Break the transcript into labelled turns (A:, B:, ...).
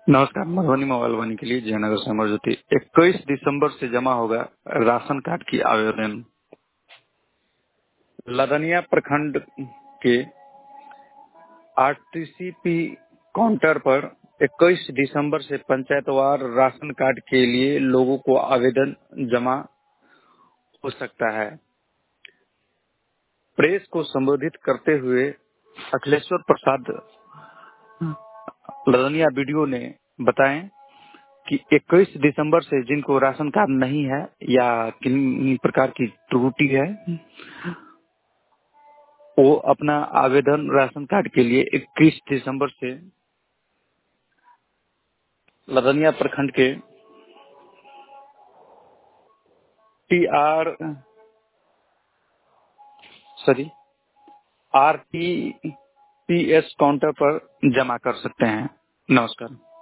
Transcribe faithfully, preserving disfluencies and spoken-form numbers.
A: नमस्कार। मधुबनी मोबाइल वानी के लिए जयनगर से अमर ज्योति। इक्कीस दिसंबर से जमा होगा राशन कार्ड की आवेदन। लदनिया प्रखंड के आरटीसीपी काउंटर पर इक्कीस दिसंबर से पंचायतवार राशन कार्ड के लिए लोगों को आवेदन जमा हो सकता है। प्रेस को संबोधित करते हुए अखिलेश्वर प्रसाद लदनिया वीडियो ने बताएं कि इक्कीस दिसंबर से जिनको राशन कार्ड नहीं है या किन्हीं प्रकार की त्रुटि है, वो अपना आवेदन राशन कार्ड के लिए इक्कीस दिसंबर से लदनिया प्रखंड के T R sorry R T P S counter पर जमा कर सकते हैं। नमस्कार।